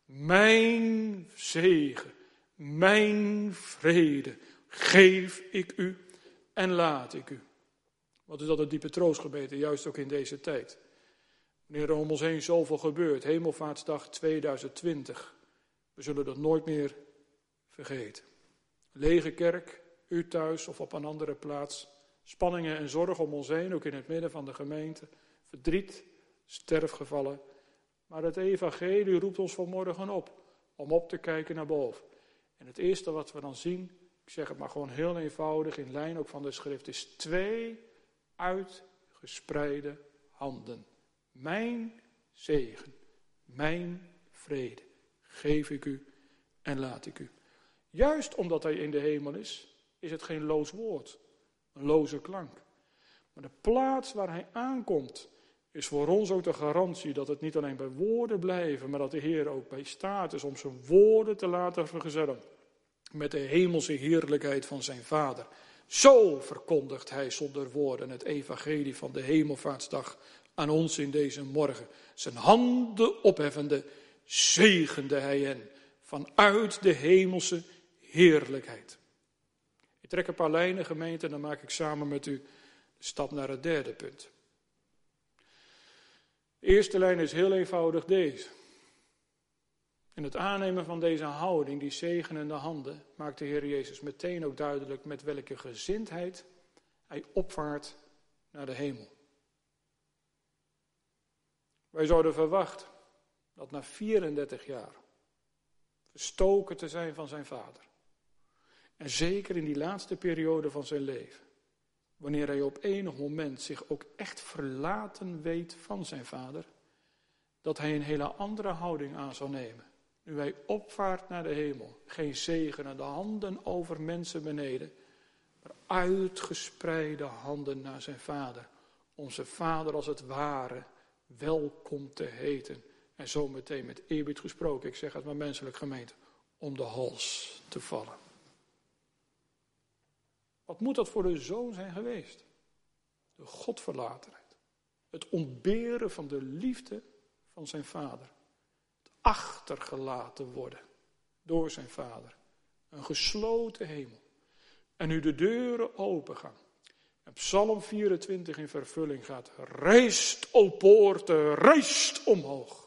Mijn zegen, mijn vrede geef ik u en laat ik u. Wat is dat een diepe troostgebeden, juist ook in deze tijd. Wanneer er om ons heen zoveel gebeurt, Hemelvaartsdag tweeduizend twintig. We zullen dat nooit meer vergeten. Lege kerk, u thuis of op een andere plaats. Spanningen en zorg om ons heen, ook in het midden van de gemeente. Verdriet, sterfgevallen. Maar het evangelie roept ons vanmorgen op om op te kijken naar boven. En het eerste wat we dan zien, ik zeg het maar gewoon heel eenvoudig, in lijn ook van de schrift, is twee uitgespreide handen. Mijn zegen, mijn vrede, geef ik u en laat ik u. Juist omdat hij in de hemel is, is het geen loos woord, een loze klank. Maar de plaats waar hij aankomt, is voor ons ook de garantie dat het niet alleen bij woorden blijven, maar dat de Heer ook bij staat is om zijn woorden te laten vergezellen met de hemelse heerlijkheid van zijn Vader. Zo verkondigt hij zonder woorden het evangelie van de Hemelvaartsdag aan ons in deze morgen. Zijn handen opheffende zegende hij hen vanuit de hemelse heerlijkheid. Ik trek een paar lijnen, gemeente, en dan maak ik samen met u de stap naar het derde punt. De eerste lijn is heel eenvoudig deze. In het aannemen van deze houding, die zegenende handen, maakt de Heer Jezus meteen ook duidelijk met welke gezindheid hij opvaart naar de hemel. Wij zouden verwachten dat na vierendertig jaar verstoken te zijn van zijn vader. En zeker in die laatste periode van zijn leven. Wanneer hij op enig moment zich ook echt verlaten weet van zijn vader. Dat hij een hele andere houding aan zou nemen. Nu hij opvaart naar de hemel. Geen zegenende handen over mensen beneden. Maar uitgespreide handen naar zijn vader. Om zijn vader als het ware welkom te heten. En zo meteen met eerbied gesproken, ik zeg het maar menselijk gemeente, om de hals te vallen. Wat moet dat voor de zoon zijn geweest? De godverlatenheid. Het ontberen van de liefde van zijn vader. Het achtergelaten worden door zijn vader. Een gesloten hemel. En nu de deuren open gaan. En Psalm vierentwintig in vervulling gaat. Rijst, o poorten, rijst omhoog.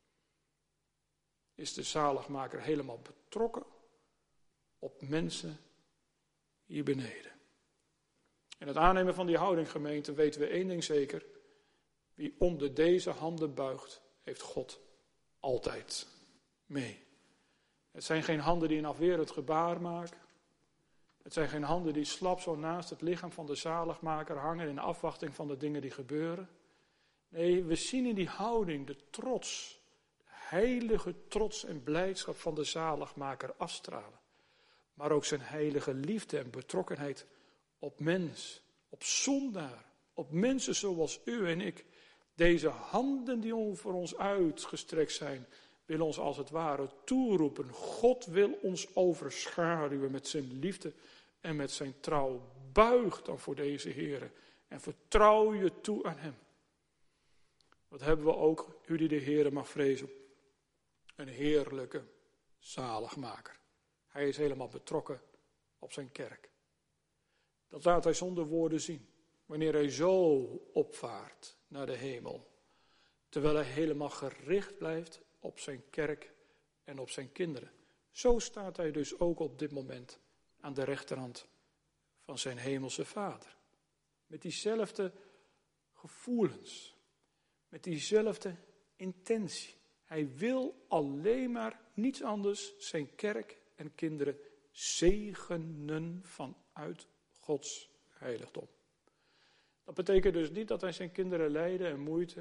Is de zaligmaker helemaal betrokken op mensen hier beneden. En het aannemen van die houding, gemeente, weten we één ding zeker. Wie onder deze handen buigt, heeft God altijd mee. Het zijn geen handen die een afwerend gebaar maken. Het zijn geen handen die slap zo naast het lichaam van de zaligmaker hangen in afwachting van de dingen die gebeuren. Nee, we zien in die houding de trots, de heilige trots en blijdschap van de zaligmaker afstralen. Maar ook zijn heilige liefde en betrokkenheid op mens, op zondaar, op mensen zoals u en ik. Deze handen die voor ons uitgestrekt zijn, willen ons als het ware toeroepen. God wil ons overschaduwen met zijn liefde en met zijn trouw. Buig dan voor deze Heere en vertrouw je toe aan hem. Wat hebben we ook, u die de Heere mag vrezen, een heerlijke zaligmaker. Hij is helemaal betrokken op zijn kerk. Dat laat hij zonder woorden zien. Wanneer hij zo opvaart naar de hemel. Terwijl hij helemaal gericht blijft op zijn kerk en op zijn kinderen. Zo staat hij dus ook op dit moment aan de rechterhand van zijn hemelse vader. Met diezelfde gevoelens. Met diezelfde intentie. Hij wil alleen maar niets anders zijn kerk en kinderen zegenen vanuit Gods heiligdom. Dat betekent dus niet dat hij zijn kinderen lijden en moeite,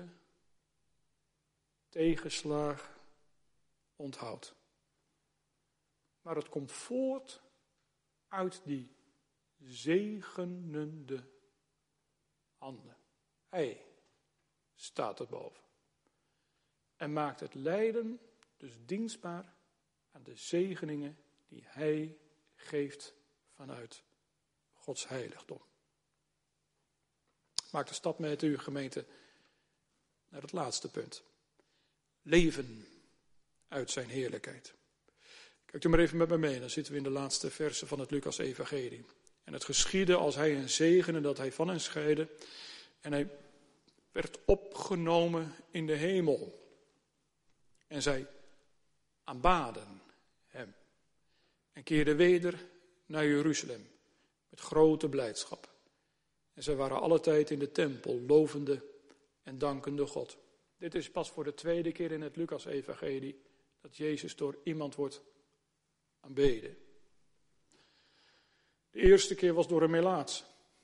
tegenslagen onthoudt. Maar het komt voort uit die zegenende handen. Hij staat erboven. En maakt het lijden dus dienstbaar aan de zegeningen die hij geeft vanuit Gods heiligdom. Maak de stap met uw gemeente naar het laatste punt. Leven uit zijn heerlijkheid. Kijk u maar even met me mee, dan zitten we in de laatste versen van het Lucas-evangelie. En het geschiedde als hij hen zegende dat hij van hen scheidde. En hij werd opgenomen in de hemel. En zij aanbaden hem. En keerden weder naar Jeruzalem. Met grote blijdschap. En zij waren alle tijd in de tempel, lovende en dankende God. Dit is pas voor de tweede keer in het Lucas-evangelie dat Jezus door iemand wordt aanbeden. De eerste keer was door een melaats.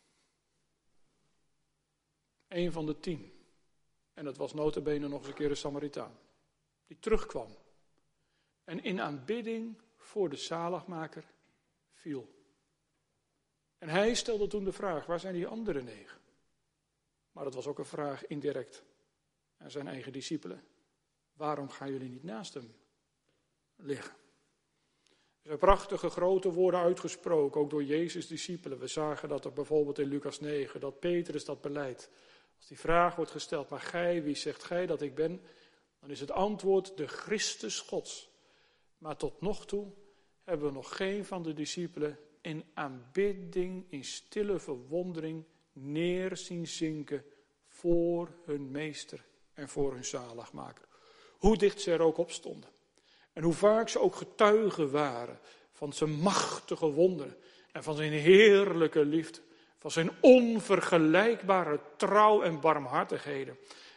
Eén van de tien. En dat was nota bene nog eens een keer een Samaritaan. Die terugkwam. En in aanbidding voor de zaligmaker viel. En hij stelde toen de vraag, waar zijn die andere negen? Maar dat was ook een vraag indirect aan zijn eigen discipelen. Waarom gaan jullie niet naast hem liggen? Er zijn prachtige grote woorden uitgesproken, ook door Jezus' discipelen. We zagen dat er bijvoorbeeld in Lucas negen, dat Petrus dat beleidt. Als die vraag wordt gesteld, maar gij, wie zegt gij dat ik ben? Dan is het antwoord de Christus Gods. Maar tot nog toe hebben we nog geen van de discipelen in aanbidding, in stille verwondering neer zien zinken voor hun meester en voor hun zaligmaker. Hoe dicht ze er ook op stonden. En hoe vaak ze ook getuigen waren van zijn machtige wonderen en van zijn heerlijke liefde. Van zijn onvergelijkbare trouw en barmhartigheden.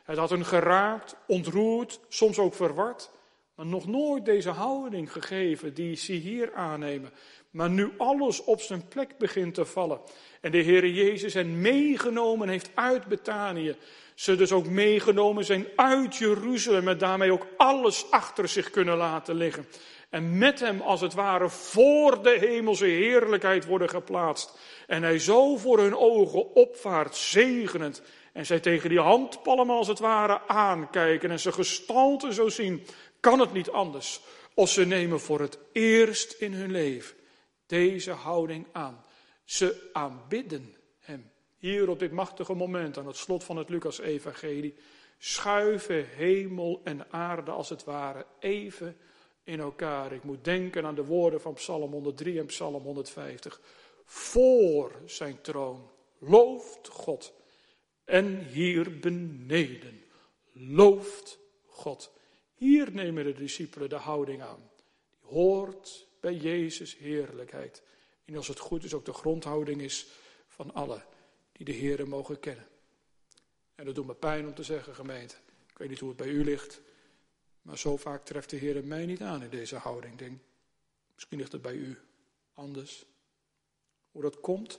Het had hen geraakt, ontroerd, soms ook verward, maar nog nooit deze houding gegeven die ze hier aannemen. Maar nu alles op zijn plek begint te vallen. En de Heere Jezus hen meegenomen heeft uit Betanië. Ze dus ook meegenomen zijn uit Jeruzalem en daarmee ook alles achter zich kunnen laten liggen. En met hem als het ware voor de hemelse heerlijkheid worden geplaatst. En hij zo voor hun ogen opvaart, zegenend. En zij tegen die handpalmen als het ware aankijken en ze gestalte zo zien. Kan het niet anders. Of ze nemen voor het eerst in hun leven deze houding aan. Ze aanbidden hem. Hier op dit machtige moment aan het slot van het Lucas-evangelie schuiven hemel en aarde als het ware even in elkaar. Ik moet denken aan de woorden van Psalm honderddrie en Psalm honderdvijftig. Voor zijn troon looft God. En hier beneden looft God. Hier nemen de discipelen de houding aan. Die hoort bij Jezus' heerlijkheid. En als het goed is ook de grondhouding is van allen die de Heere mogen kennen. En dat doet me pijn om te zeggen, gemeente. Ik weet niet hoe het bij u ligt. Maar zo vaak treft de Heere mij niet aan in deze houding. Ik denk, misschien ligt het bij u anders. Hoe dat komt?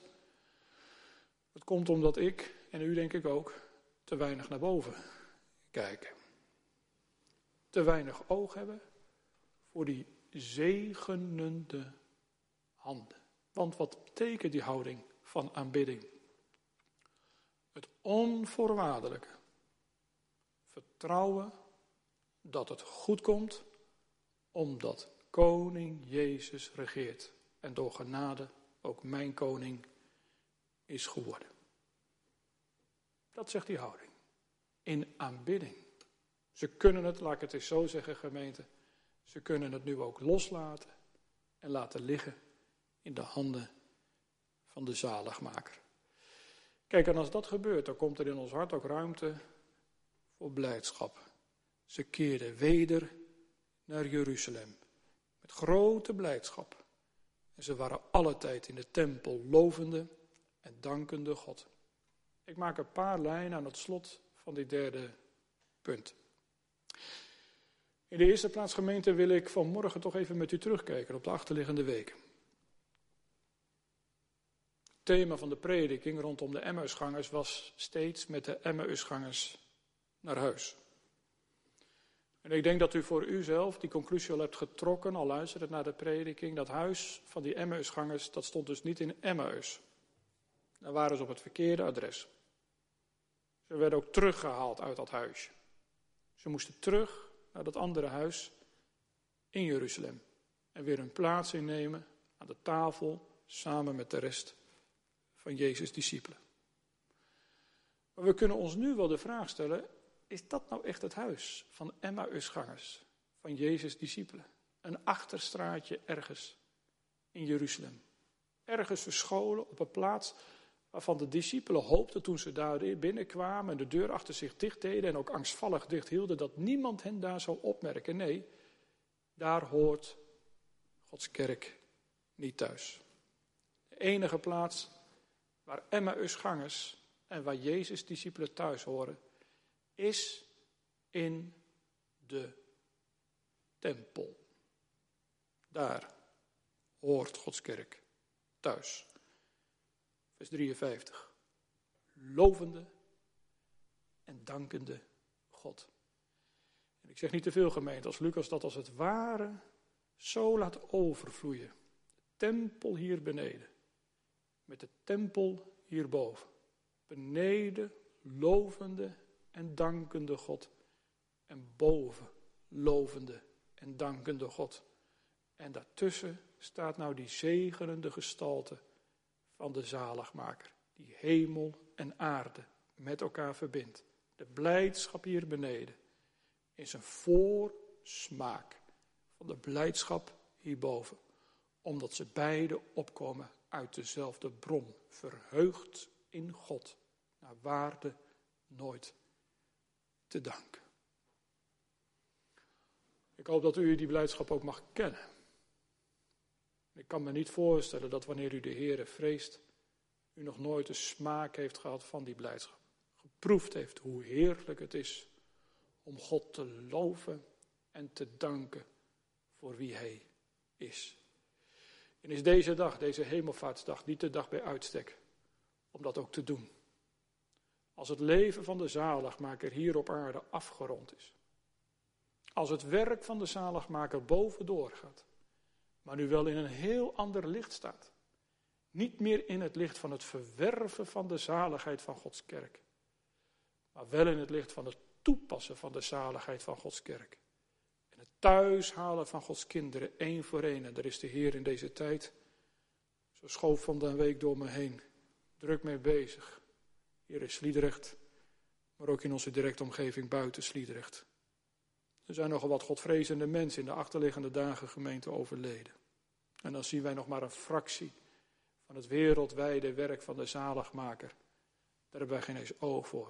Dat komt omdat ik, en u denk ik ook, te weinig naar boven kijken. Te weinig oog hebben voor die zegenende handen. Want wat betekent die houding van aanbidding? Het onvoorwaardelijke vertrouwen dat het goed komt, omdat koning Jezus regeert. En door genade ook mijn koning is geworden. Dat zegt die houding. In aanbidding. Ze kunnen het, laat ik het eens zo zeggen, gemeente. Ze kunnen het nu ook loslaten en laten liggen in de handen van de zaligmaker. Kijk, en als dat gebeurt, dan komt er in ons hart ook ruimte voor blijdschap. Ze keerden weder naar Jeruzalem met grote blijdschap. En ze waren alle tijd in de tempel lovende en dankende God. Ik maak een paar lijnen aan het slot van dit derde punt. In de eerste plaats, gemeente, wil ik vanmorgen toch even met u terugkijken op de achterliggende weken. Het thema van de prediking rondom de Emmausgangers was steeds met de Emmausgangers naar huis. En ik denk dat u voor uzelf die conclusie al hebt getrokken, al luistert naar de prediking. Dat huis van die Emmausgangers, dat stond dus niet in Emmaus. Daar waren ze op het verkeerde adres. Ze werden ook teruggehaald uit dat huisje. Ze moesten terug naar dat andere huis in Jeruzalem. En weer hun plaats innemen aan de tafel samen met de rest van Jezus' discipelen. Maar we kunnen ons nu wel de vraag stellen, is dat nou echt het huis van Emmausgangers, van Jezus' discipelen? Een achterstraatje ergens in Jeruzalem. Ergens verscholen op een plaats waarvan de discipelen hoopten toen ze daar binnenkwamen en de deur achter zich dicht deden en ook angstvallig dicht hielden, dat niemand hen daar zou opmerken. Nee, daar hoort Gods kerk niet thuis. De enige plaats waar Emmausgangers en waar Jezus' discipelen thuis horen, is in de tempel. Daar hoort Gods kerk thuis. Vers drieënvijftig. Lovende en dankende God. En ik zeg niet te veel, gemeente, als Lucas dat als het ware zo laat overvloeien. De tempel hier beneden. Met de tempel hierboven. Beneden lovende en dankende God. En boven lovende en dankende God. En daartussen staat nou die zegenende gestalte van de zaligmaker. Die hemel en aarde met elkaar verbindt. De blijdschap hier beneden is een voorsmaak van de blijdschap hierboven. Omdat ze beide opkomen uit dezelfde bron. Verheugd in God. Naar waarde nooit te danken. Ik hoop dat u die blijdschap ook mag kennen. Ik kan me niet voorstellen dat wanneer u de Heere vreest, u nog nooit de smaak heeft gehad van die blijdschap. geproefd heeft hoe heerlijk het is om God te loven en te danken voor wie hij is. En is deze dag, deze hemelvaartsdag, niet de dag bij uitstek om dat ook te doen. Als het leven van de zaligmaker hier op aarde afgerond is. Als het werk van de zaligmaker bovendoor gaat, maar nu wel in een heel ander licht staat. Niet meer in het licht van het verwerven van de zaligheid van Gods kerk, maar wel in het licht van het toepassen van de zaligheid van Gods kerk. En het thuishalen van Gods kinderen, één voor één. En daar is de Heer in deze tijd, zo schoof van de week door me heen, druk mee bezig. Hier in Sliedrecht, maar ook in onze directe omgeving buiten Sliedrecht. Er zijn nogal wat godvrezende mensen in de achterliggende dagen gemeente overleden. En dan zien wij nog maar een fractie van het wereldwijde werk van de zaligmaker. Daar hebben wij geen eens oog voor.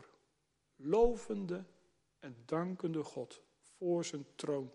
Lovende en dankende God voor zijn troon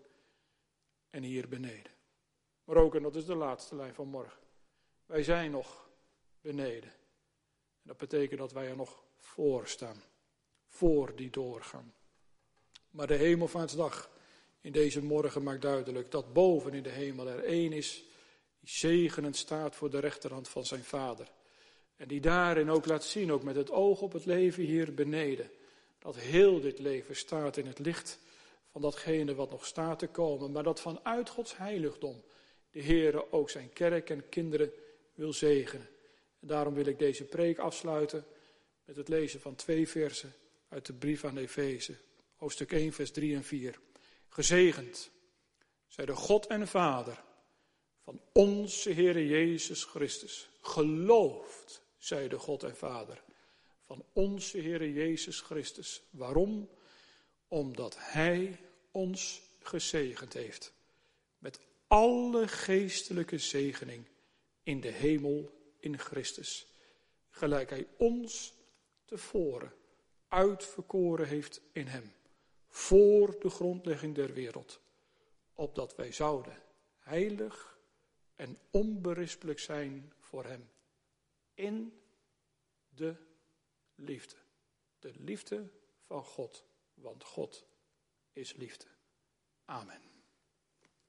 en hier beneden. Maar ook, en dat is de laatste lijn van morgen, wij zijn nog beneden. En dat betekent dat wij er nog voor staan. Voor die doorgaan. Maar de hemelvaartsdag in deze morgen maakt duidelijk dat boven in de hemel er één is die zegenend staat voor de rechterhand van zijn Vader. En die daarin ook laat zien, ook met het oog op het leven hier beneden, dat heel dit leven staat in het licht van datgene wat nog staat te komen. Maar dat vanuit Gods heiligdom de Heere ook zijn kerk en kinderen wil zegenen. En daarom wil ik deze preek afsluiten met het lezen van twee versen uit de brief aan Efeze, hoofdstuk één, vers drie en vier. Gezegend zij de God en Vader van onze Heere Jezus Christus. Geloofd zij de God en Vader van onze Heere Jezus Christus. Waarom? Omdat Hij ons gezegend heeft met alle geestelijke zegening in de hemel in Christus. Gelijk Hij ons tevoren uitverkoren heeft in Hem. Voor de grondlegging der wereld. Opdat wij zouden heilig en onberispelijk zijn voor Hem. In de liefde. De liefde van God. Want God is liefde. Amen.